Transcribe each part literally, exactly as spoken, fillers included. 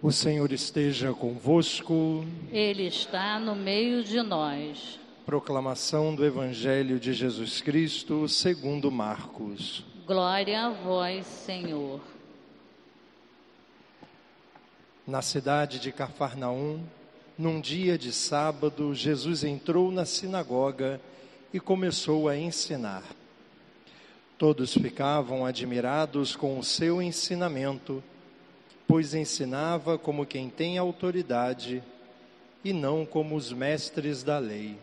O Senhor esteja convosco. Ele está no meio de nós. Proclamação do Evangelho de Jesus Cristo segundo Marcos. Glória a vós, Senhor. Na cidade de Cafarnaum, num dia de sábado, Jesus entrou na sinagoga e começou a ensinar. Todos ficavam admirados com o seu ensinamento, pois ensinava como quem tem autoridade e não como os mestres da lei.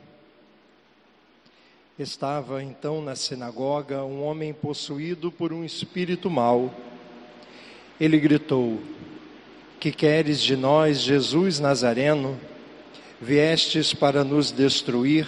Estava então na sinagoga um homem possuído por um espírito mau. Ele gritou: "Que queres de nós, Jesus Nazareno? Viestes para nos destruir?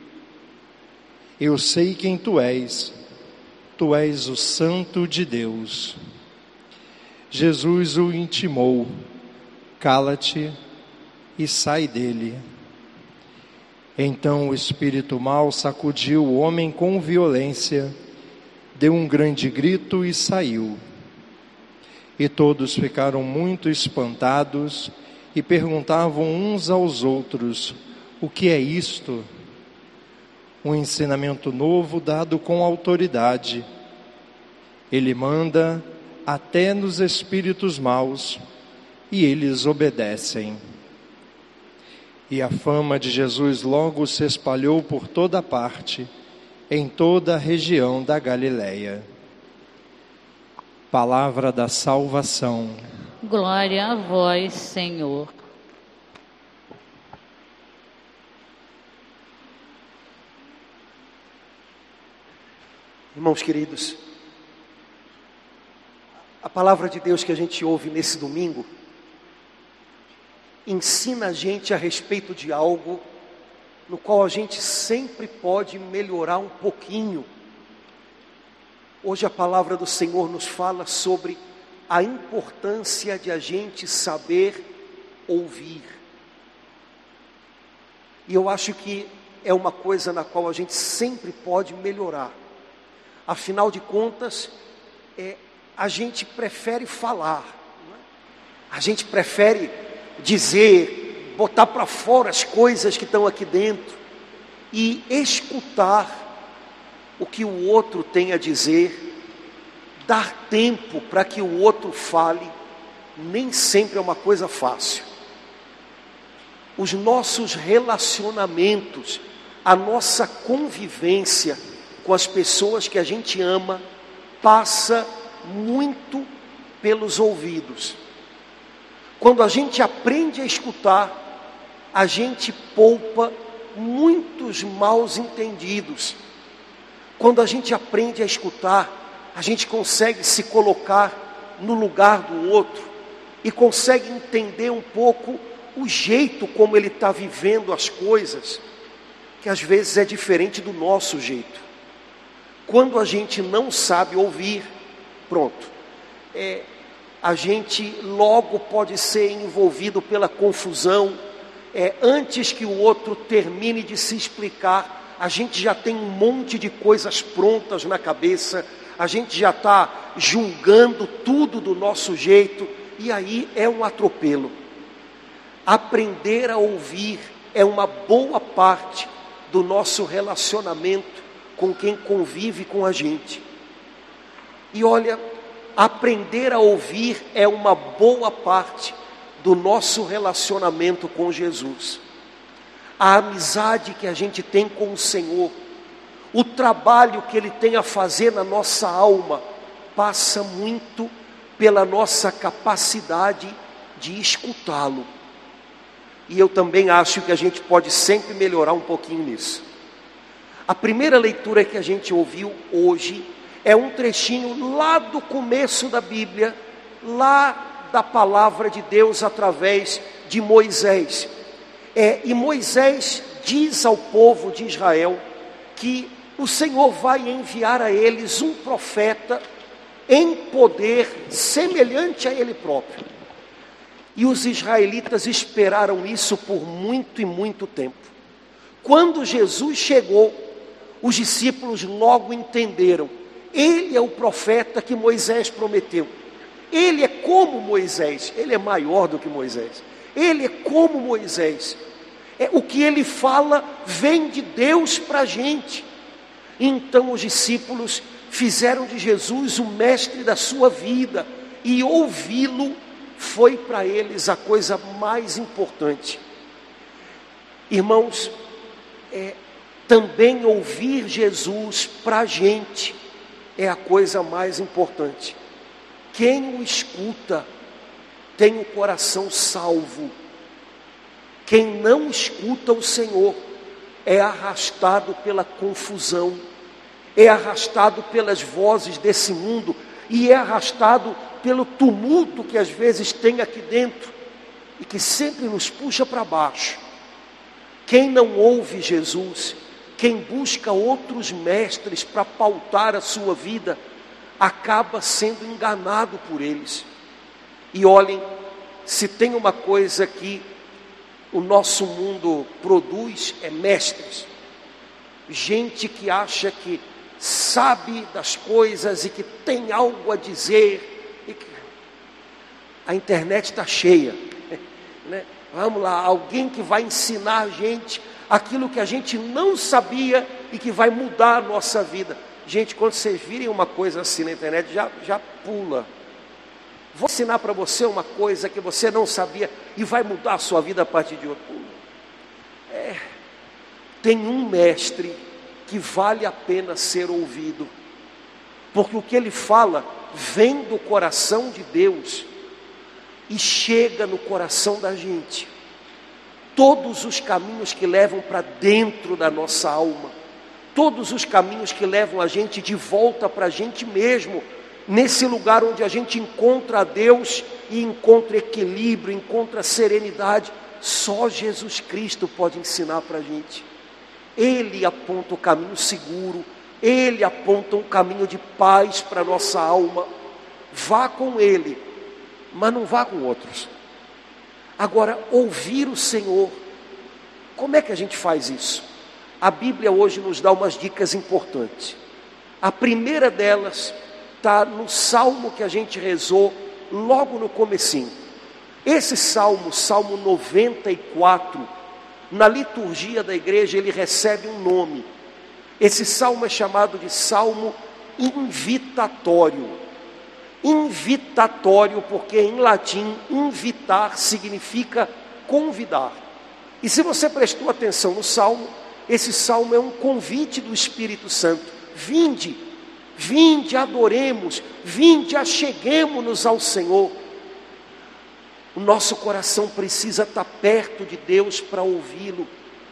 Eu sei quem tu és. Tu és o Santo de Deus." Jesus o intimou: "Cala-te e sai dele." Então o espírito mau sacudiu o homem com violência, deu um grande grito e saiu. E todos ficaram muito espantados e perguntavam uns aos outros: "O que é isto?" Um ensinamento novo dado com autoridade. Ele manda até nos espíritos maus, e eles obedecem. E a fama de Jesus logo se espalhou por toda parte, em toda a região da Galileia. Palavra da salvação. Glória a vós, Senhor. Irmãos queridos, a palavra de Deus que a gente ouve nesse domingo ensina a gente a respeito de algo no qual a gente sempre pode melhorar um pouquinho. Hoje a palavra do Senhor nos fala sobre a importância de a gente saber ouvir. E eu acho que é uma coisa na qual a gente sempre pode melhorar. Afinal de contas, é, a gente prefere falar, não é? A gente prefere dizer, botar para fora as coisas que estão aqui dentro e escutar o que o outro tem a dizer, dar tempo para que o outro fale, nem sempre é uma coisa fácil. Os nossos relacionamentos, a nossa convivência com as pessoas que a gente ama, passa muito pelos ouvidos. Quando a gente aprende a escutar, a gente poupa muitos maus entendidos. Quando a gente aprende a escutar, a gente consegue se colocar no lugar do outro e consegue entender um pouco o jeito como ele está vivendo as coisas, que às vezes é diferente do nosso jeito. Quando a gente não sabe ouvir, pronto, é, a gente logo pode ser envolvido pela confusão. É, antes que o outro termine de se explicar, a gente já tem um monte de coisas prontas na cabeça, a gente já está julgando tudo do nosso jeito, e aí é um atropelo. Aprender a ouvir é uma boa parte do nosso relacionamento com quem convive com a gente. E olha, aprender a ouvir é uma boa parte do nosso relacionamento com Jesus. A amizade que a gente tem com o Senhor, o trabalho que Ele tem a fazer na nossa alma, passa muito pela nossa capacidade de escutá-lo. E eu também acho que a gente pode sempre melhorar um pouquinho nisso. A primeira leitura que a gente ouviu hoje é um trechinho lá do começo da Bíblia, lá da palavra de Deus através de Moisés. É, e Moisés diz ao povo de Israel que o Senhor vai enviar a eles um profeta em poder semelhante a ele próprio. E os israelitas esperaram isso por muito e muito tempo. Quando Jesus chegou, os discípulos logo entenderam: ele é o profeta que Moisés prometeu. Ele é como Moisés, ele é maior do que Moisés. Ele é como Moisés. É, o que ele fala vem de Deus para a gente. Então os discípulos fizeram de Jesus o mestre da sua vida, e ouvi-lo foi para eles a coisa mais importante. Irmãos, é, também ouvir Jesus para a gente é a coisa mais importante. Quem o escuta tem o coração salvo. Quem não escuta o Senhor é arrastado pela confusão, é arrastado pelas vozes desse mundo e é arrastado pelo tumulto que às vezes tem aqui dentro e que sempre nos puxa para baixo. Quem não ouve Jesus, quem busca outros mestres para pautar a sua vida, acaba sendo enganado por eles. E olhem, se tem uma coisa que o nosso mundo produz, é mestres. Gente que acha que sabe das coisas e que tem algo a dizer. E que... A internet está cheia, né? Vamos lá, alguém que vai ensinar a gente aquilo que a gente não sabia e que vai mudar a nossa vida. Gente, quando vocês virem uma coisa assim na internet, já, já pula. Vou ensinar para você uma coisa que você não sabia e vai mudar a sua vida a partir de hoje. É, tem um mestre que vale a pena ser ouvido, porque o que ele fala vem do coração de Deus e chega no coração da gente. Todos os caminhos que levam para dentro da nossa alma, todos os caminhos que levam a gente de volta para a gente mesmo, nesse lugar onde a gente encontra a Deus e encontra equilíbrio, encontra serenidade, só Jesus Cristo pode ensinar para a gente. Ele aponta o caminho seguro, Ele aponta um caminho de paz para a nossa alma. Vá com Ele, mas não vá com outros. Agora, ouvir o Senhor, como é que a gente faz isso? A Bíblia hoje nos dá umas dicas importantes. A primeira delas está no salmo que a gente rezou logo no comecinho. Esse salmo, Salmo noventa e quatro, na liturgia da igreja ele recebe um nome. Esse salmo é chamado de Salmo invitatório. Invitatório porque em latim invitar significa convidar. E se você prestou atenção no salmo, esse salmo é um convite do Espírito Santo. Vinde, vinde, adoremos, vinde, acheguemo-nos ao Senhor. O nosso coração precisa estar perto de Deus para ouvi-lo.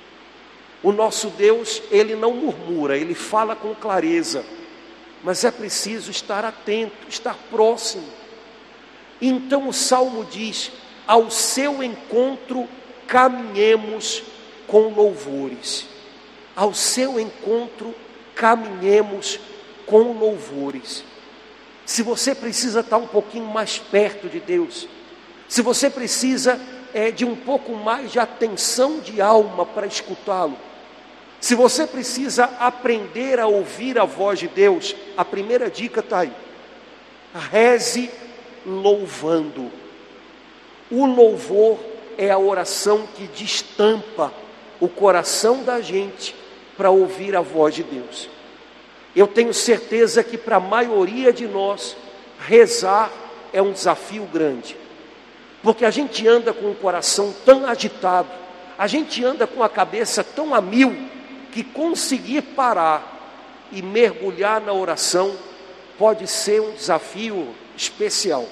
O nosso Deus, Ele não murmura, Ele fala com clareza, mas é preciso estar atento, estar próximo. Então o Salmo diz: ao seu encontro caminhemos com louvores. Ao seu encontro caminhemos com louvores. Se você precisa estar um pouquinho mais perto de Deus, se você precisa é, de um pouco mais de atenção de alma para escutá-lo, se você precisa aprender a ouvir a voz de Deus, a primeira dica está aí: reze louvando. O louvor é a oração que destampa o coração da gente para ouvir a voz de Deus. Eu tenho certeza que para a maioria de nós, rezar é um desafio grande, porque a gente anda com o coração tão agitado, a gente anda com a cabeça tão a mil, que conseguir parar e mergulhar na oração pode ser um desafio especial.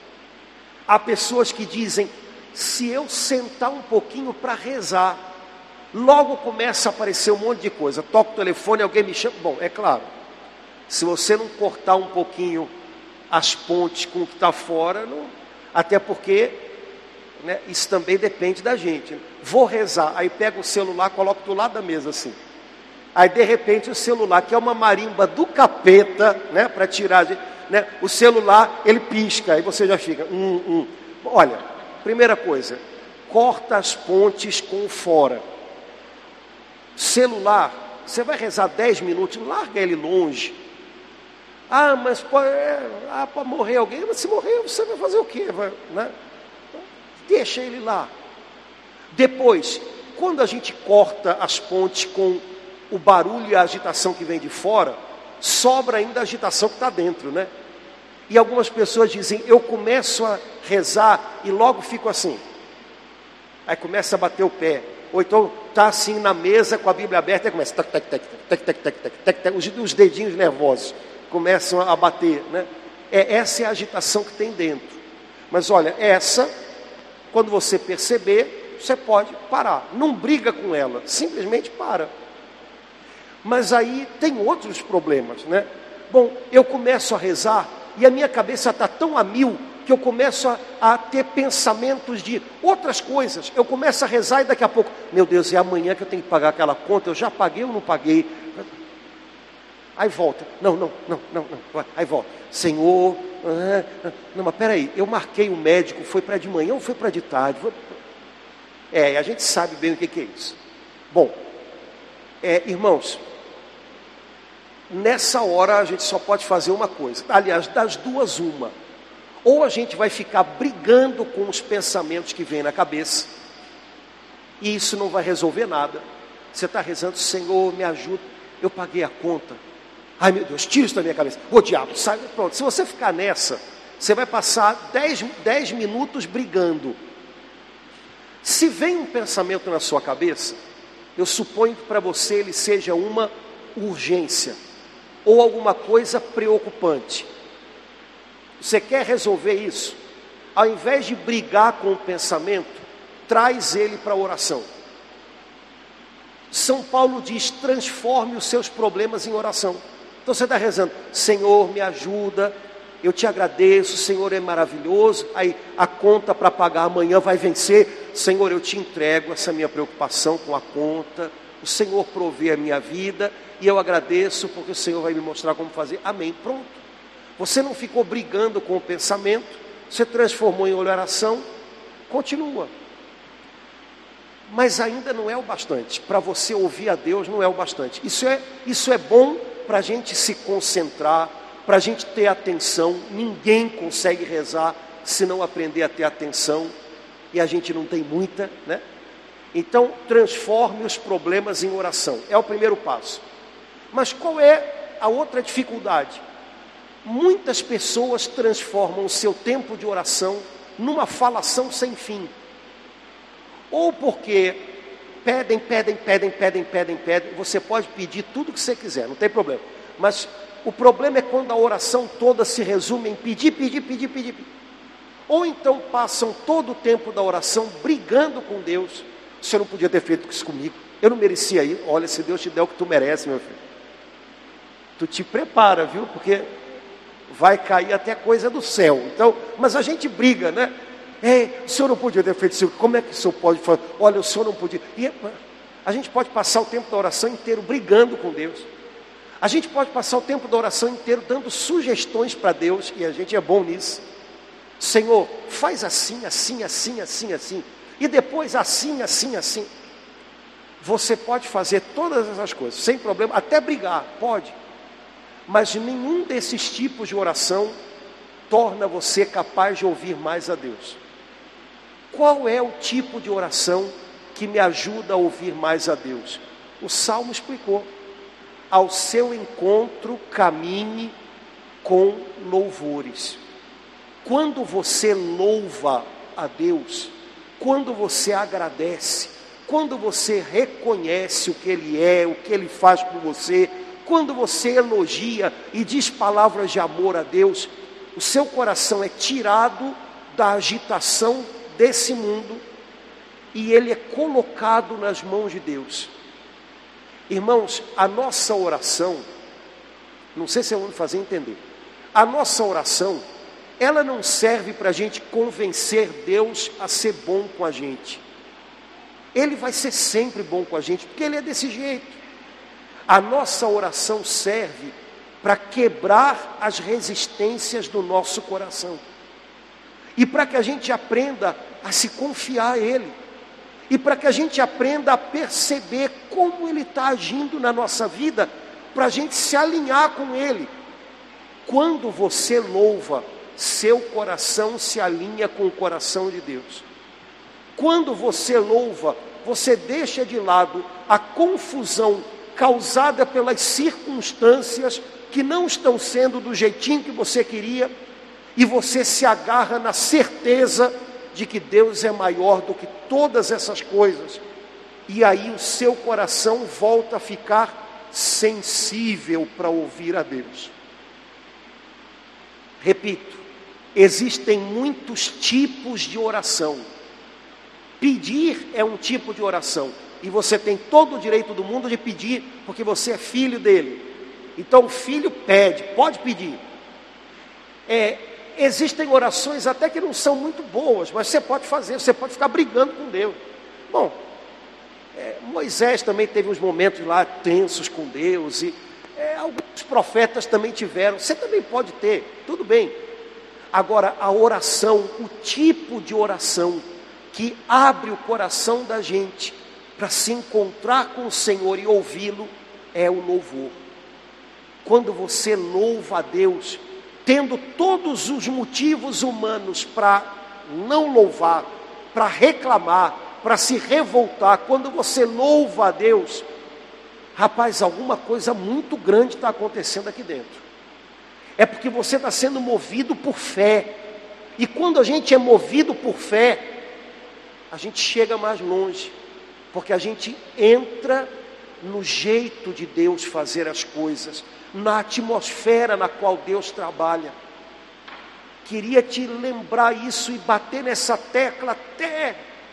Há pessoas que dizem: se eu sentar um pouquinho para rezar, logo começa a aparecer um monte de coisa. Toco o telefone, alguém me chama. Bom, é claro, se você não cortar um pouquinho as pontes com o que está fora, não... até porque, né, isso também depende da gente. Vou rezar, aí pega o celular, coloca do lado da mesa assim. Aí de repente o celular, que é uma marimba do capeta, né, para tirar, né, o celular ele pisca, aí você já fica, hum, hum. Olha, primeira coisa, corta as pontes com o fora. Celular, você vai rezar dez minutos, larga ele longe. Ah, mas pode, é, ah, pode morrer alguém. Mas se morrer, você vai fazer o quê? Vai, né? Deixa ele lá. Depois, quando a gente corta as pontes com o barulho e a agitação que vem de fora, sobra ainda a agitação que está dentro, né? E algumas pessoas dizem, eu começo a rezar e logo fico assim. Aí começa a bater o pé. Ou então está assim na mesa com a Bíblia aberta e começa tac, tac, tac, tac, tac, tac, tac, tac, tac, os, os dedinhos nervosos começam a bater, né? É, essa é a agitação que tem dentro. Mas olha, essa, quando você perceber, você pode parar. Não briga com ela, simplesmente para. Mas aí tem outros problemas, né? Bom, eu começo a rezar e a minha cabeça está tão a mil que eu começo a, a ter pensamentos de outras coisas. Eu começo a rezar e daqui a pouco, meu Deus, é amanhã que eu tenho que pagar aquela conta, eu já paguei ou não paguei? Aí volta, não, não, não, não, não. Aí volta, Senhor, ah, não, mas peraí, eu marquei o médico, foi para de manhã ou foi para de tarde? Foi... É, a gente sabe bem o que, que é isso. Bom, é, irmãos, nessa hora a gente só pode fazer uma coisa, aliás, das duas uma. Ou a gente vai ficar brigando com os pensamentos que vêm na cabeça, e isso não vai resolver nada. Você está rezando, Senhor, me ajuda, eu paguei a conta. Ai meu Deus, tira isso da minha cabeça. Ô diabo, sai, pronto. Se você ficar nessa, você vai passar dez minutos brigando. Se vem um pensamento na sua cabeça, eu suponho que para você ele seja uma urgência, ou alguma coisa preocupante. Você quer resolver isso? Ao invés de brigar com o pensamento, traz ele para a oração. São Paulo diz, transforme os seus problemas em oração. Então você está rezando, Senhor, me ajuda, eu te agradeço, o Senhor é maravilhoso. Aí a conta para pagar amanhã vai vencer. Senhor, eu te entrego essa minha preocupação com a conta. O Senhor provê a minha vida e eu agradeço porque o Senhor vai me mostrar como fazer. Amém, pronto. Você não ficou brigando com o pensamento, você transformou em oração, continua. Mas ainda não é o bastante. Para você ouvir a Deus não é o bastante. Isso é, isso é bom para a gente se concentrar, para a gente ter atenção. Ninguém consegue rezar se não aprender a ter atenção. E a gente não tem muita, né? Então, transforme os problemas em oração. É o primeiro passo. Mas qual é a outra dificuldade? Muitas pessoas transformam o seu tempo de oração numa falação sem fim. Ou porque pedem, pedem, pedem, pedem, pedem, pedem. Você pode pedir tudo que você quiser, não tem problema. Mas o problema é quando a oração toda se resume em pedir, pedir, pedir, pedir. pedir. Ou então passam todo o tempo da oração brigando com Deus. O Senhor não podia ter feito isso comigo. Eu não merecia ir. Olha, se Deus te der o que tu merece, meu filho. Tu te prepara, viu? Porque vai cair até coisa do céu. Então, mas a gente briga, né? Ei, o Senhor não podia ter feito isso. Como é que o Senhor pode falar? Olha, o Senhor não podia. E a gente pode passar o tempo da oração inteiro brigando com Deus. A gente pode passar o tempo da oração inteiro dando sugestões para Deus. E a gente é bom nisso. Senhor, faz assim, assim, assim, assim, assim. E depois assim, assim, assim. Você pode fazer todas essas coisas, sem problema, até brigar, pode. Mas nenhum desses tipos de oração torna você capaz de ouvir mais a Deus. Qual é o tipo de oração que me ajuda a ouvir mais a Deus? O Salmo explicou. Ao seu encontro caminhe com louvores. Quando você louva a Deus, quando você agradece, quando você reconhece o que Ele é, o que Ele faz por você, quando você elogia e diz palavras de amor a Deus, o seu coração é tirado da agitação desse mundo e ele é colocado nas mãos de Deus. Irmãos, a nossa oração, não sei se eu vou me fazer entender, a nossa oração, ela não serve para a gente convencer Deus a ser bom com a gente. Ele vai ser sempre bom com a gente, porque Ele é desse jeito. A nossa oração serve para quebrar as resistências do nosso coração. E para que a gente aprenda a se confiar a Ele. E para que a gente aprenda a perceber como Ele está agindo na nossa vida, para a gente se alinhar com Ele. Quando você louva, seu coração se alinha com o coração de Deus. Quando você louva, você deixa de lado a confusão causada pelas circunstâncias que não estão sendo do jeitinho que você queria, e você se agarra na certeza de que Deus é maior do que todas essas coisas, e aí o seu coração volta a ficar sensível para ouvir a Deus. Repito, existem muitos tipos de oração. Pedir é um tipo de oração, e você tem todo o direito do mundo de pedir, porque você é filho dele. Então o filho pede, pode pedir. É, existem orações até que não são muito boas, mas você pode fazer, você pode ficar brigando com Deus. Bom, é, Moisés também teve uns momentos lá tensos com Deus, e é, alguns profetas também tiveram, você também pode ter, tudo bem. Agora, a oração, o tipo de oração que abre o coração da gente para se encontrar com o Senhor e ouvi-lo, é o louvor. Quando você louva a Deus, tendo todos os motivos humanos para não louvar, para reclamar, para se revoltar, quando você louva a Deus, rapaz, alguma coisa muito grande está acontecendo aqui dentro. É porque você está sendo movido por fé. E quando a gente é movido por fé, a gente chega mais longe, porque a gente entra no jeito de Deus fazer as coisas, na atmosfera na qual Deus trabalha. Queria te lembrar isso e bater nessa tecla até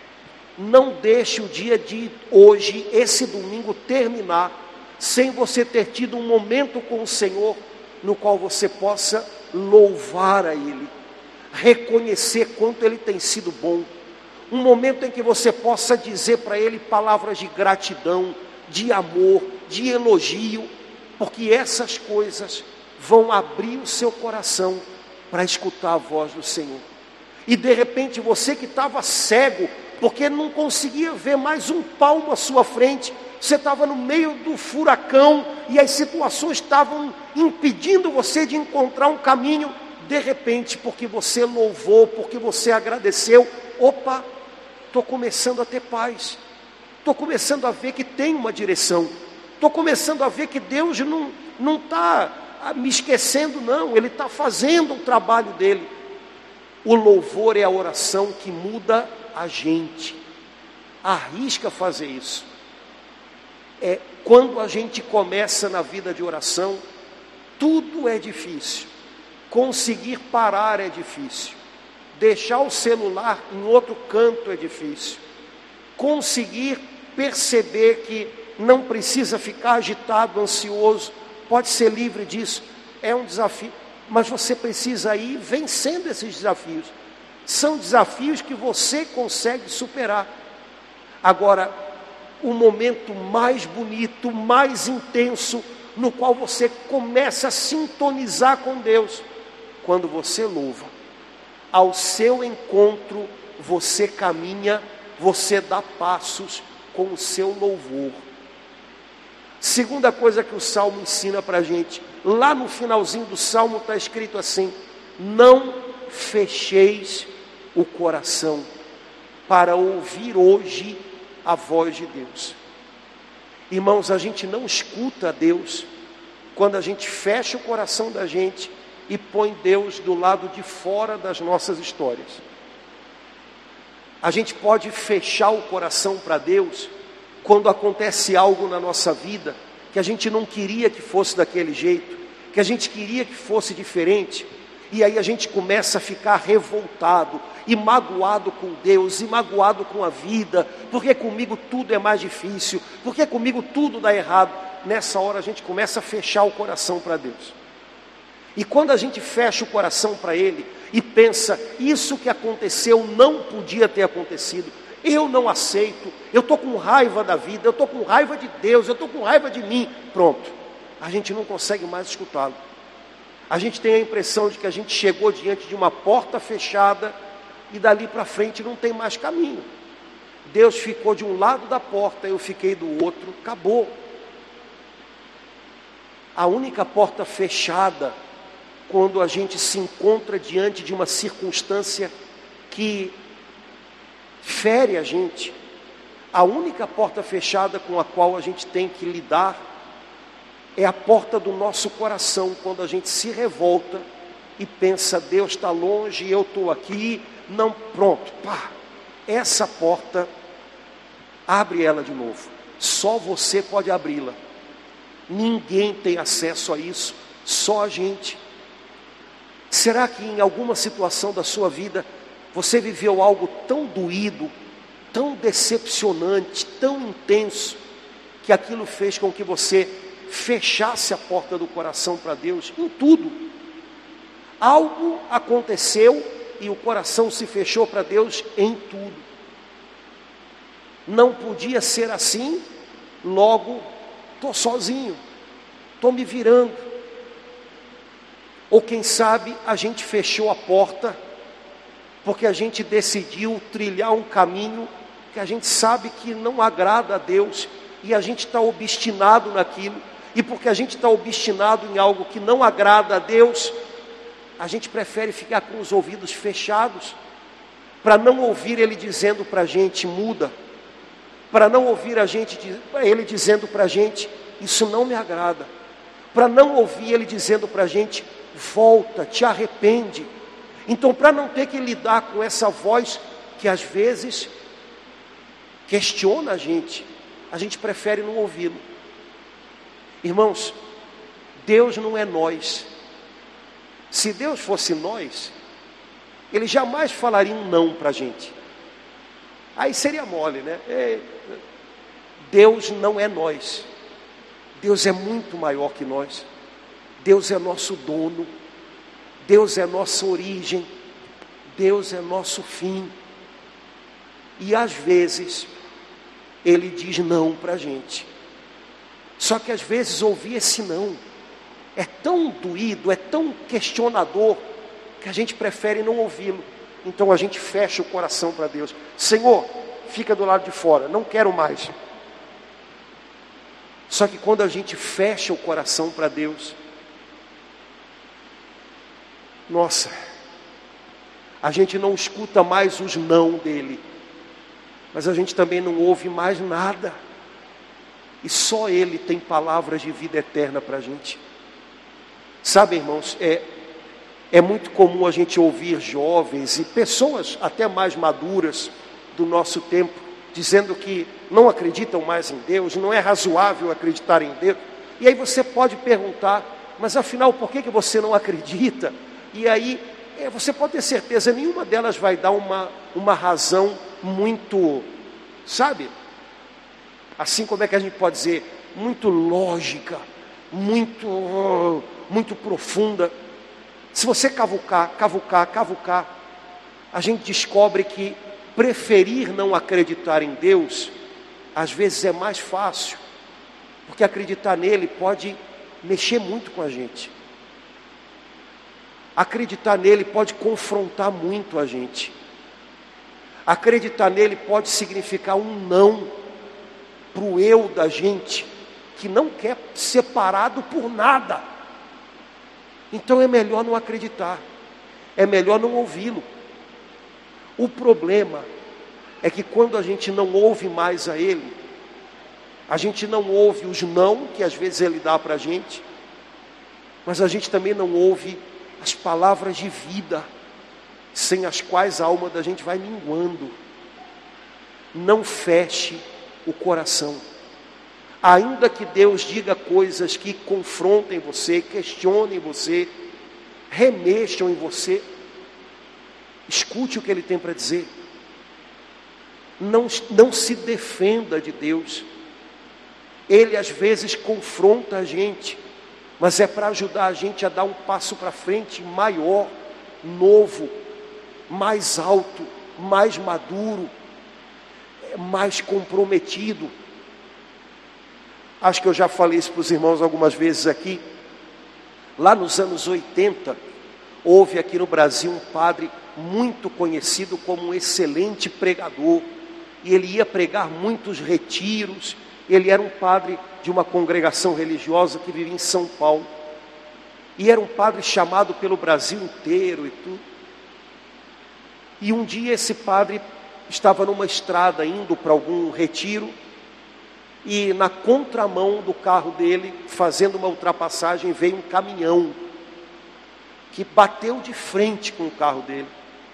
não deixe o dia de hoje, esse domingo, terminar sem você ter tido um momento com o Senhor no qual você possa louvar a Ele, reconhecer quanto Ele tem sido bom, um momento em que você possa dizer para Ele palavras de gratidão, de amor, de elogio, porque essas coisas vão abrir o seu coração para escutar a voz do Senhor. E de repente você que estava cego, porque não conseguia ver mais um palmo à sua frente, você estava no meio do furacão e as situações estavam impedindo você de encontrar um caminho. De repente, porque você louvou, porque você agradeceu, opa, estou começando a ter paz, estou começando a ver que tem uma direção, estou começando a ver que Deus não não está me esquecendo, não, Ele está fazendo o trabalho dele. O louvor é a oração que muda a gente. Arrisca fazer isso. É, quando a gente começa na vida de oração, tudo é difícil. Conseguir parar é difícil. Deixar o celular em outro canto é difícil. Conseguir perceber que não precisa ficar agitado, ansioso, pode ser livre disso, é um desafio. Mas você precisa ir vencendo esses desafios. São desafios que você consegue superar. Agora, o momento mais bonito, mais intenso, no qual você começa a sintonizar com Deus, quando você louva. Ao seu encontro, você caminha, você dá passos com o seu louvor. Segunda coisa que o Salmo ensina para a gente, lá no finalzinho do Salmo está escrito assim: não fecheis o coração para ouvir hoje a voz de Deus. Irmãos, a gente não escuta a Deus quando a gente fecha o coração da gente e põe Deus do lado de fora das nossas histórias. A gente pode fechar o coração para Deus quando acontece algo na nossa vida que a gente não queria que fosse daquele jeito, que a gente queria que fosse diferente, e aí a gente começa a ficar revoltado e magoado com Deus, e magoado com a vida, porque comigo tudo é mais difícil, porque comigo tudo dá errado. Nessa hora a gente começa a fechar o coração para Deus. E quando a gente fecha o coração para Ele e pensa, isso que aconteceu não podia ter acontecido, eu não aceito, eu estou com raiva da vida, eu estou com raiva de Deus, eu estou com raiva de mim, pronto, a gente não consegue mais escutá-lo. A gente tem a impressão de que a gente chegou diante de uma porta fechada e dali para frente não tem mais caminho. Deus ficou de um lado da porta, eu fiquei do outro, acabou. A única porta fechada quando a gente se encontra diante de uma circunstância que fere a gente. A única porta fechada com a qual a gente tem que lidar é a porta do nosso coração, quando a gente se revolta e pensa, Deus está longe, eu estou aqui, não, pronto, pá, essa porta, abre ela de novo, só você pode abri-la, ninguém tem acesso a isso, só a gente. Será que em alguma situação da sua vida, você viveu algo tão doído, tão decepcionante, tão intenso, que aquilo fez com que você fechasse a porta do coração para Deus em tudo? Algo aconteceu e o coração se fechou para Deus em tudo. Não podia ser assim, logo estou sozinho, estou me virando. Ou quem sabe a gente fechou a porta porque a gente decidiu trilhar um caminho que a gente sabe que não agrada a Deus, e a gente está obstinado naquilo, e porque a gente está obstinado em algo que não agrada a Deus, a gente prefere ficar com os ouvidos fechados, para não ouvir Ele dizendo para a gente, muda, para não ouvir a gente, Ele dizendo para a gente, isso não me agrada, para não ouvir Ele dizendo para a gente, volta, te arrepende. Então, para não ter que lidar com essa voz que às vezes questiona a gente, a gente prefere não ouvi-lo. Irmãos, Deus não é nós. Se Deus fosse nós, Ele jamais falaria um não para a gente. Aí seria mole, né? É, Deus não é nós. Deus é muito maior que nós. Deus é nosso dono. Deus é nossa origem. Deus é nosso fim. E às vezes Ele diz não para a gente. Só que às vezes ouvir esse não é tão doído, é tão questionador, que a gente prefere não ouvi-lo. Então a gente fecha o coração para Deus. Senhor, fica do lado de fora, não quero mais. Só que quando a gente fecha o coração para Deus, nossa, a gente não escuta mais os não dele, mas a gente também não ouve mais nada. E só Ele tem palavras de vida eterna para a gente. Sabe, irmãos, é, é muito comum a gente ouvir jovens e pessoas até mais maduras do nosso tempo, dizendo que não acreditam mais em Deus, não é razoável acreditar em Deus. E aí você pode perguntar, mas afinal, por que, que você não acredita? E aí, é, você pode ter certeza, nenhuma delas vai dar uma, uma razão muito, sabe? Assim, como é que a gente pode dizer? Muito lógica, muito, muito profunda. Se você cavucar, cavucar, cavucar, a gente descobre que preferir não acreditar em Deus, às vezes é mais fácil, porque acreditar nele pode mexer muito com a gente. Acreditar nele pode confrontar muito a gente. Acreditar nele pode significar um não para o eu da gente, que não quer ser parado por nada. Então é melhor não acreditar, é melhor não ouvi-lo. O problema é que quando a gente não ouve mais a Ele, a gente não ouve os não que às vezes Ele dá para a gente, mas a gente também não ouve as palavras de vida, sem as quais a alma da gente vai minguando. Não feche o coração. Ainda que Deus diga coisas que confrontem você, questionem você, remexam em você, escute o que Ele tem para dizer. Não, não se defenda de Deus. Ele às vezes confronta a gente, mas é para ajudar a gente a dar um passo para frente maior, novo, mais alto, mais maduro, mais comprometido. Acho que eu já falei isso para os irmãos algumas vezes aqui. Lá nos anos oitenta, houve aqui no Brasil um padre muito conhecido como um excelente pregador, e ele ia pregar muitos retiros. Ele era um padre de uma congregação religiosa que vivia em São Paulo. E era um padre chamado pelo Brasil inteiro e tudo. E um dia esse padre estava numa estrada indo para algum retiro, e na contramão do carro dele, fazendo uma ultrapassagem, veio um caminhão que bateu de frente com o carro dele.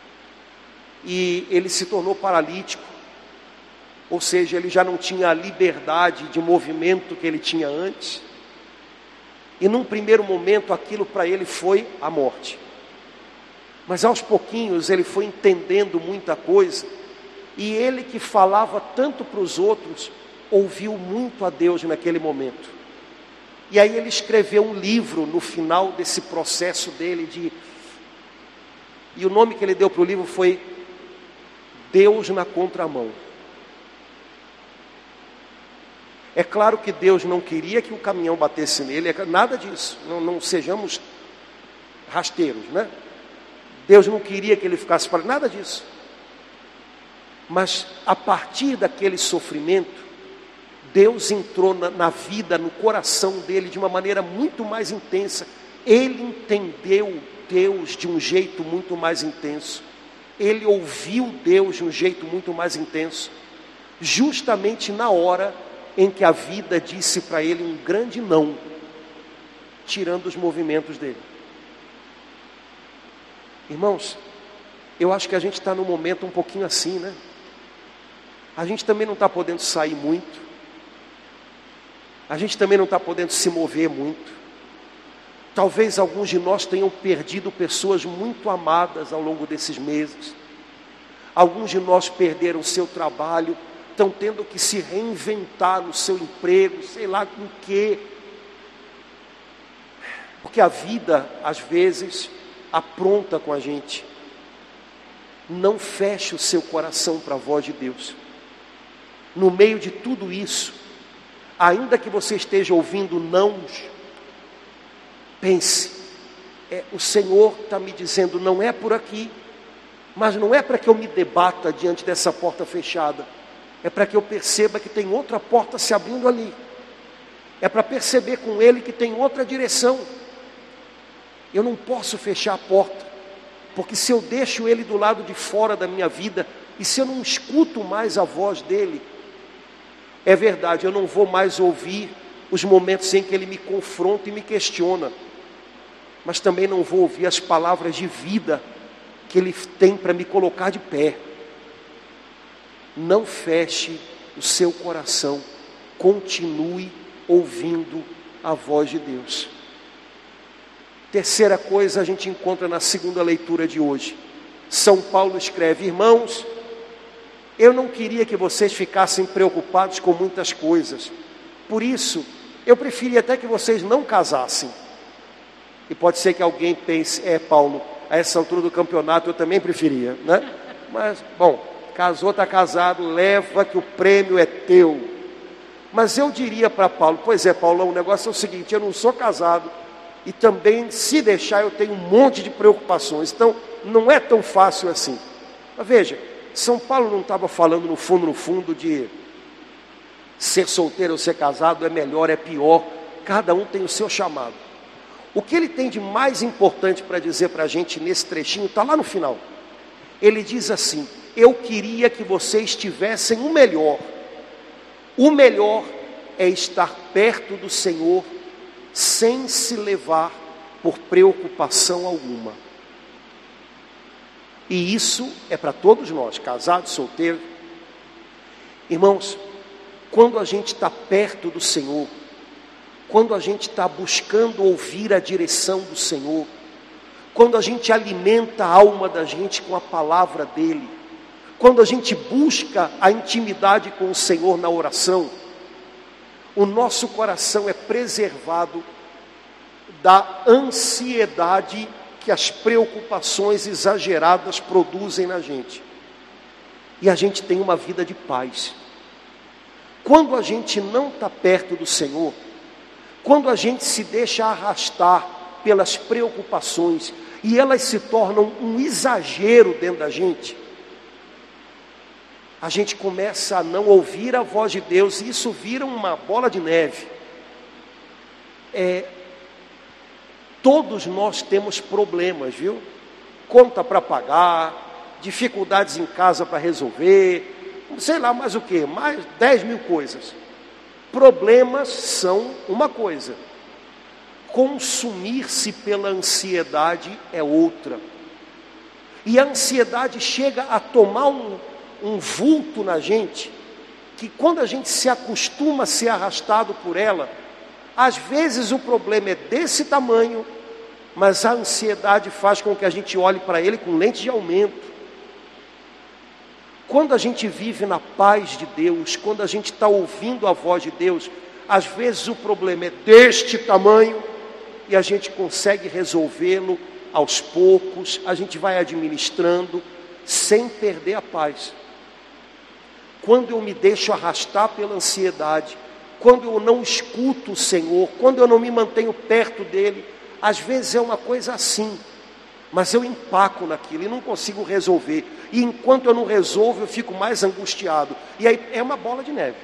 E ele se tornou paralítico, ou seja, ele já não tinha a liberdade de movimento que ele tinha antes. E num primeiro momento aquilo para ele foi a morte. Mas aos pouquinhos ele foi entendendo muita coisa. E ele que falava tanto para os outros, ouviu muito a Deus naquele momento. E aí ele escreveu um livro no final desse processo dele de... E o nome que ele deu para o livro foi Deus na Contramão. É claro que Deus não queria que o caminhão batesse nele, nada disso, não, não sejamos rasteiros, né? Deus não queria que ele ficasse para nada disso. Mas a partir daquele sofrimento, Deus entrou na, na vida, no coração dele de uma maneira muito mais intensa. Ele entendeu Deus de um jeito muito mais intenso. Ele ouviu Deus de um jeito muito mais intenso. Justamente na hora em que a vida disse para ele um grande não, tirando os movimentos dele. Irmãos, eu acho que a gente está num momento um pouquinho assim, né? A gente também não está podendo sair muito. A gente também não está podendo se mover muito. Talvez alguns de nós tenham perdido pessoas muito amadas ao longo desses meses. Alguns de nós perderam seu trabalho, estão tendo que se reinventar no seu emprego, sei lá com o quê. Porque a vida, às vezes, apronta com a gente. Não feche o seu coração para a voz de Deus. No meio de tudo isso, ainda que você esteja ouvindo nãos, pense, é, o Senhor está me dizendo, não é por aqui, mas não é para que eu me debata diante dessa porta fechada, é para que eu perceba que tem outra porta se abrindo ali, é para perceber com Ele que tem outra direção. Eu não posso fechar a porta, porque se eu deixo Ele do lado de fora da minha vida, e se eu não escuto mais a voz dEle, é verdade, eu não vou mais ouvir os momentos em que Ele me confronta e me questiona, mas também não vou ouvir as palavras de vida que Ele tem para me colocar de pé. Não feche o seu coração, continue ouvindo a voz de Deus. Terceira coisa a gente encontra na segunda leitura de hoje. São Paulo escreve, irmãos, eu não queria que vocês ficassem preocupados com muitas coisas. Por isso, eu preferia até que vocês não casassem. E pode ser que alguém pense, é Paulo, a essa altura do campeonato eu também preferia, né? Mas, bom, casou, está casado, leva que o prêmio é teu. Mas eu diria para Paulo, pois é, Paulo, o negócio é o seguinte, eu não sou casado, e também, se deixar, eu tenho um monte de preocupações. Então, não é tão fácil assim. Mas veja, São Paulo não estava falando no fundo, no fundo, de ser solteiro ou ser casado é melhor, é pior. Cada um tem o seu chamado. O que ele tem de mais importante para dizer para a gente nesse trechinho, está lá no final. Ele diz assim, eu queria que vocês tivessem o melhor. O melhor é estar perto do Senhor, sem se levar por preocupação alguma. E isso é para todos nós, casados, solteiros. Irmãos, quando a gente está perto do Senhor, quando a gente está buscando ouvir a direção do Senhor, quando a gente alimenta a alma da gente com a palavra dEle, quando a gente busca a intimidade com o Senhor na oração, o nosso coração é preservado da ansiedade que as preocupações exageradas produzem na gente. E a gente tem uma vida de paz. Quando a gente não está perto do Senhor, quando a gente se deixa arrastar pelas preocupações, e elas se tornam um exagero dentro da gente, a gente começa a não ouvir a voz de Deus, e isso vira uma bola de neve. É, Todos nós temos problemas, viu? Conta para pagar, dificuldades em casa para resolver, sei lá mais o que, mais dez mil coisas. Problemas são uma coisa, consumir-se pela ansiedade é outra. E a ansiedade chega a tomar um, um vulto na gente, que quando a gente se acostuma a ser arrastado por ela, às vezes o problema é desse tamanho, mas a ansiedade faz com que a gente olhe para ele com lente de aumento. Quando a gente vive na paz de Deus, quando a gente está ouvindo a voz de Deus, às vezes o problema é deste tamanho e a gente consegue resolvê-lo aos poucos, a gente vai administrando sem perder a paz. Quando eu me deixo arrastar pela ansiedade, quando eu não escuto o Senhor, quando eu não me mantenho perto dele, às vezes é uma coisa assim, mas eu empaco naquilo e não consigo resolver. E enquanto eu não resolvo, eu fico mais angustiado. E aí é uma bola de neve.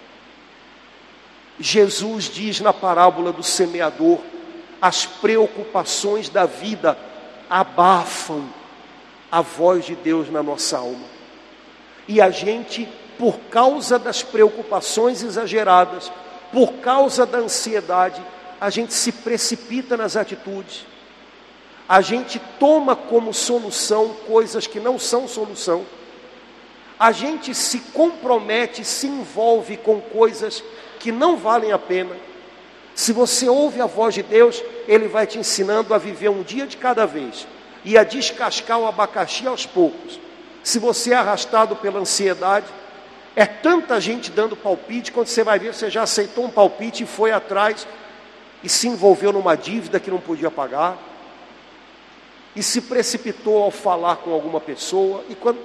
Jesus diz na parábola do semeador, as preocupações da vida abafam a voz de Deus na nossa alma. E a gente, por causa das preocupações exageradas, por causa da ansiedade, a gente se precipita nas atitudes. A gente toma como solução coisas que não são solução. A gente se compromete, se envolve com coisas que não valem a pena. Se você ouve a voz de Deus, Ele vai te ensinando a viver um dia de cada vez e a descascar o abacaxi aos poucos. Se você é arrastado pela ansiedade, é tanta gente dando palpite, quando você vai ver, você já aceitou um palpite e foi atrás e se envolveu numa dívida que não podia pagar, e se precipitou ao falar com alguma pessoa. E quando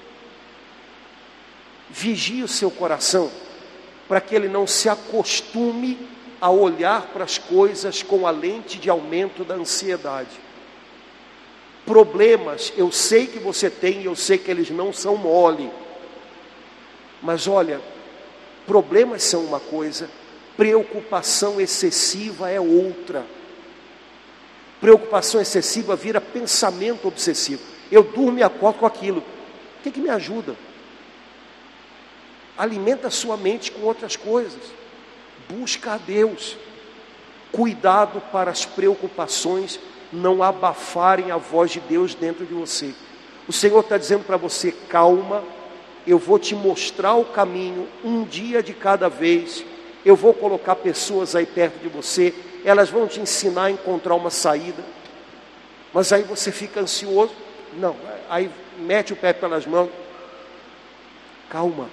vigie o seu coração para que ele não se acostume a olhar para as coisas com a lente de aumento da ansiedade. Problemas, eu sei que você tem, eu sei que eles não são mole, mas olha, problemas são uma coisa, preocupação excessiva é outra. Preocupação excessiva vira pensamento obsessivo. Eu durmo e acordo com aquilo. O que que me ajuda? Alimenta a sua mente com outras coisas. Busca a Deus. Cuidado para as preocupações não abafarem a voz de Deus dentro de você. O Senhor está dizendo para você, calma, eu vou te mostrar o caminho, um dia de cada vez. Eu vou colocar pessoas aí perto de você, elas vão te ensinar a encontrar uma saída. Mas aí você fica ansioso. Não, aí mete o pé pelas mãos. Calma.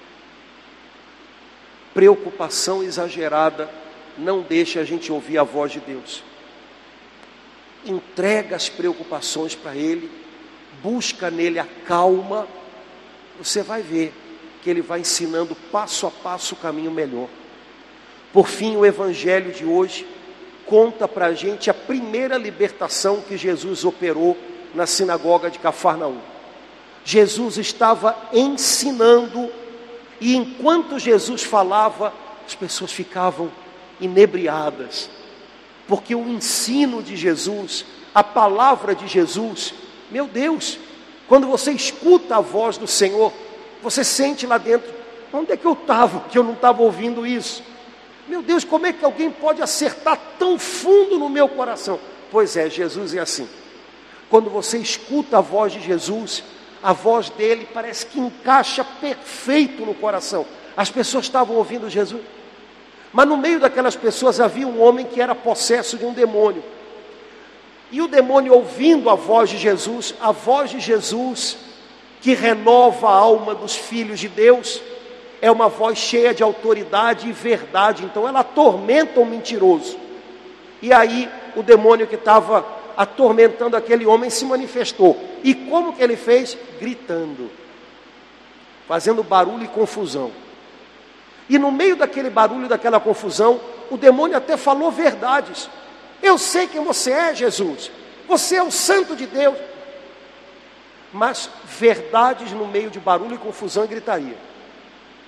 Preocupação exagerada não deixa a gente ouvir a voz de Deus. Entrega as preocupações para Ele, busca nele a calma. Você vai ver que Ele vai ensinando passo a passo o caminho melhor. Por fim, o Evangelho de hoje conta para a gente a primeira libertação que Jesus operou na sinagoga de Cafarnaum. Jesus estava ensinando, e enquanto Jesus falava, as pessoas ficavam inebriadas, porque o ensino de Jesus, a palavra de Jesus, meu Deus, quando você escuta a voz do Senhor, você sente lá dentro, onde é que eu estava, que eu não estava ouvindo isso? Meu Deus, como é que alguém pode acertar tão fundo no meu coração? Pois é, Jesus é assim. Quando você escuta a voz de Jesus, a voz dele parece que encaixa perfeito no coração. As pessoas estavam ouvindo Jesus, mas no meio daquelas pessoas havia um homem que era possesso de um demônio. E o demônio, ouvindo a voz de Jesus, a voz de Jesus que renova a alma dos filhos de Deus, é uma voz cheia de autoridade e verdade, então ela atormenta o mentiroso. E aí o demônio que estava atormentando aquele homem se manifestou. E como que ele fez? Gritando, fazendo barulho e confusão. E no meio daquele barulho, daquela confusão, o demônio até falou verdades. Eu sei quem você é, Jesus, você é o Santo de Deus. Mas verdades no meio de barulho e confusão e gritaria.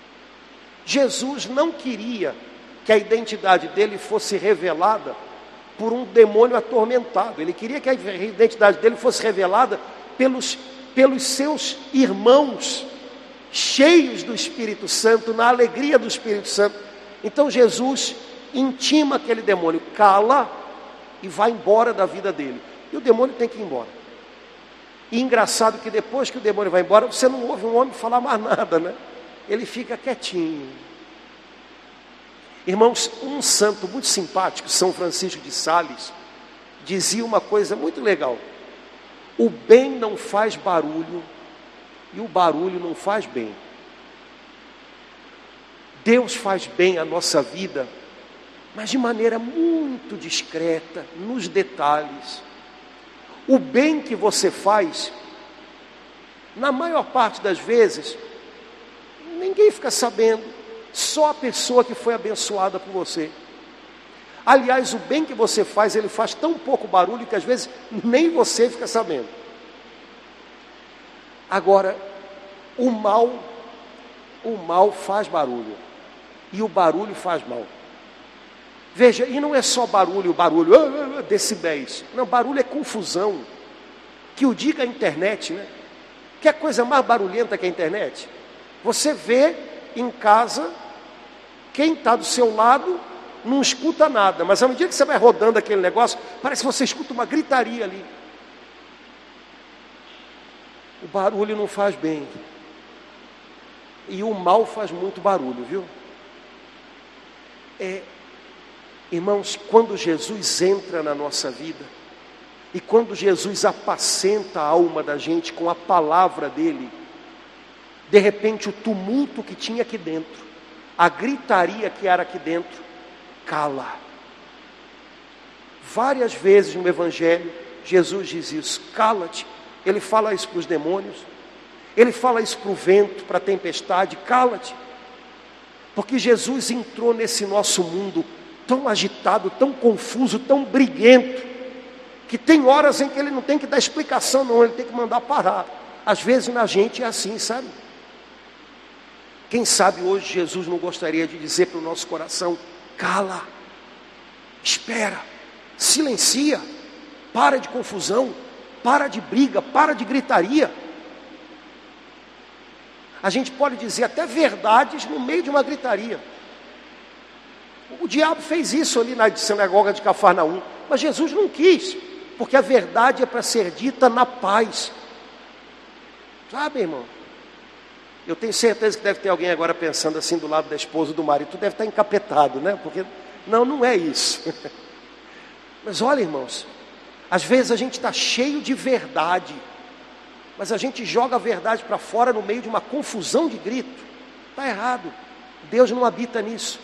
Jesus não queria que a identidade dele fosse revelada por um demônio atormentado. Ele queria que a identidade dele fosse revelada pelos, pelos seus irmãos, cheios do Espírito Santo, na alegria do Espírito Santo. Então Jesus intima aquele demônio, cala e vai embora da vida dele. E o demônio tem que ir embora. E engraçado que depois que o demônio vai embora, você não ouve um homem falar mais nada, né? Ele fica quietinho. Irmãos, um santo muito simpático, São Francisco de Sales, dizia uma coisa muito legal: o bem não faz barulho e o barulho não faz bem. Deus faz bem à nossa vida, mas de maneira muito discreta, nos detalhes. O bem que você faz, na maior parte das vezes, ninguém fica sabendo, só a pessoa que foi abençoada por você. Aliás, o bem que você faz, ele faz tão pouco barulho que às vezes nem você fica sabendo. Agora, o mal, o mal faz barulho, e o barulho faz mal. Veja, e não é só barulho, barulho, ah, ah, decibéis. Não, barulho é confusão. Que o diga a internet, né? Que é coisa mais barulhenta que a internet? Você vê em casa, quem está do seu lado não escuta nada, mas à medida que você vai rodando aquele negócio, parece que você escuta uma gritaria ali. O barulho não faz bem. E o mal faz muito barulho, viu? É... Irmãos, quando Jesus entra na nossa vida, e quando Jesus apacenta a alma da gente com a palavra dele, de repente o tumulto que tinha aqui dentro, a gritaria que era aqui dentro, cala. Várias vezes no Evangelho, Jesus diz isso, cala-te. Ele fala isso para os demônios, ele fala isso para o vento, para a tempestade, cala-te. Porque Jesus entrou nesse nosso mundo tão agitado, tão confuso, tão briguento, que tem horas em que ele não tem que dar explicação não, ele tem que mandar parar. Às vezes na gente é assim, sabe? Quem sabe hoje Jesus não gostaria de dizer para o nosso coração, cala, espera, silencia, para de confusão, para de briga, para de gritaria. A gente pode dizer até verdades no meio de uma gritaria. O diabo fez isso ali na sinagoga de Cafarnaum, mas Jesus não quis, porque a verdade é para ser dita na paz. Sabe, irmão? Eu tenho certeza que deve ter alguém agora pensando assim do lado da esposa ou do marido, tu deve estar encapetado, né? Porque não, não é isso. Mas olha, irmãos, às vezes a gente está cheio de verdade, mas a gente joga a verdade para fora no meio de uma confusão de grito. Está errado. Deus não habita nisso.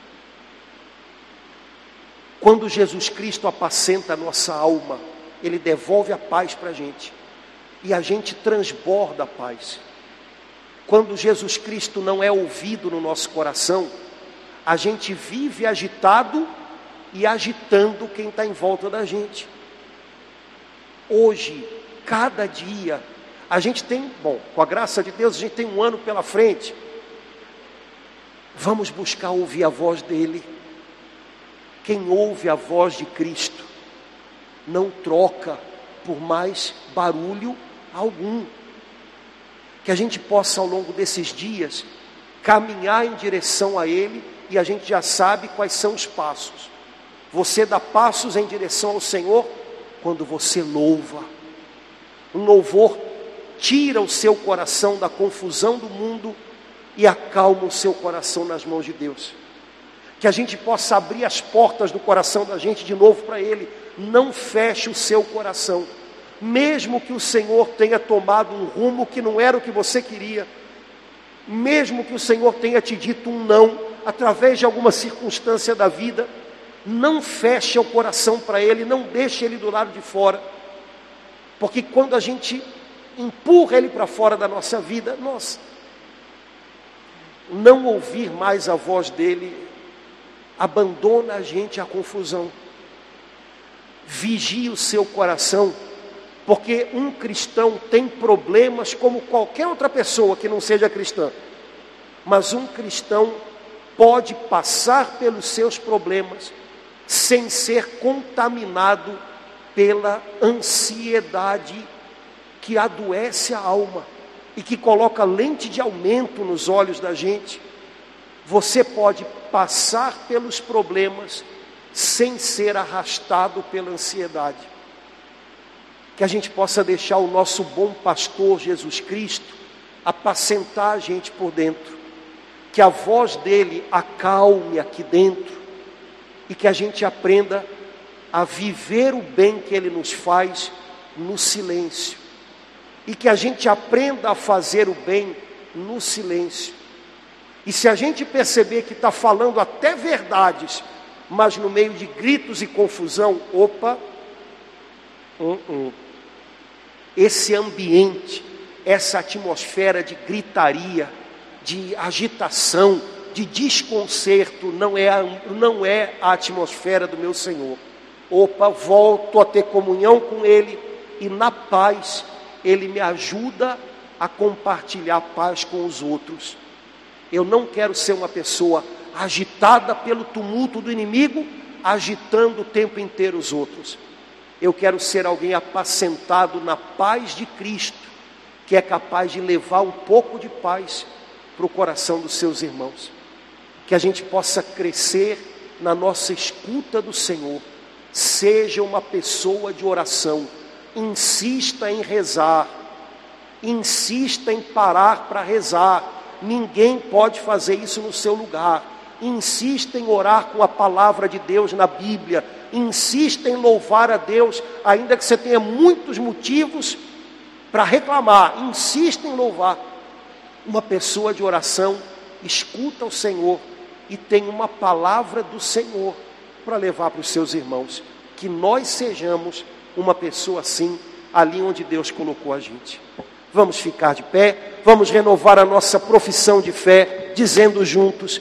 Quando Jesus Cristo apacenta a nossa alma, Ele devolve a paz para a gente, e a gente transborda a paz. Quando Jesus Cristo não é ouvido no nosso coração, a gente vive agitado e agitando quem está em volta da gente. Hoje, cada dia, a gente tem, bom, com a graça de Deus, a gente tem um ano pela frente. Vamos buscar ouvir a voz dEle. Quem ouve a voz de Cristo não troca por mais barulho algum. Que a gente possa ao longo desses dias caminhar em direção a Ele, e a gente já sabe quais são os passos. Você dá passos em direção ao Senhor quando você louva. Um louvor tira o seu coração da confusão do mundo e acalma o seu coração nas mãos de Deus. Que a gente possa abrir as portas do coração da gente de novo para Ele. Não feche o seu coração. Mesmo que o Senhor tenha tomado um rumo que não era o que você queria. Mesmo que o Senhor tenha te dito um não, através de alguma circunstância da vida. Não feche o coração para Ele, não deixe Ele do lado de fora. Porque quando a gente empurra Ele para fora da nossa vida, nossa, não ouvir mais a voz dEle abandona a gente à confusão. Vigie o seu coração, porque um cristão tem problemas como qualquer outra pessoa que não seja cristã. Mas um cristão pode passar pelos seus problemas sem ser contaminado pela ansiedade que adoece a alma e que coloca lente de aumento nos olhos da gente. Você pode passar pelos problemas sem ser arrastado pela ansiedade. Que a gente possa deixar o nosso bom pastor Jesus Cristo apacentar a gente por dentro. Que a voz dele acalme aqui dentro e que a gente aprenda a viver o bem que ele nos faz no silêncio. E que a gente aprenda a fazer o bem no silêncio. E se a gente perceber que está falando até verdades, mas no meio de gritos e confusão, opa, hum, hum. esse ambiente, essa atmosfera de gritaria, de agitação, de desconcerto, não é a, não é a atmosfera do meu Senhor. Opa, volto a ter comunhão com Ele e na paz Ele me ajuda a compartilhar paz com os outros. Eu não quero ser uma pessoa agitada pelo tumulto do inimigo, agitando o tempo inteiro os outros. Eu quero ser alguém apacentado na paz de Cristo, que é capaz de levar um pouco de paz para o coração dos seus irmãos. Que a gente possa crescer na nossa escuta do Senhor. Seja uma pessoa de oração. Insista em rezar. Insista em parar para rezar. Ninguém pode fazer isso no seu lugar. Insista em orar com a palavra de Deus na Bíblia. Insista em louvar a Deus, ainda que você tenha muitos motivos para reclamar. Insista em louvar. Uma pessoa de oração escuta o Senhor e tem uma palavra do Senhor para levar para os seus irmãos. Que nós sejamos uma pessoa assim, ali onde Deus colocou a gente. Vamos ficar de pé, vamos renovar a nossa profissão de fé, dizendo juntos: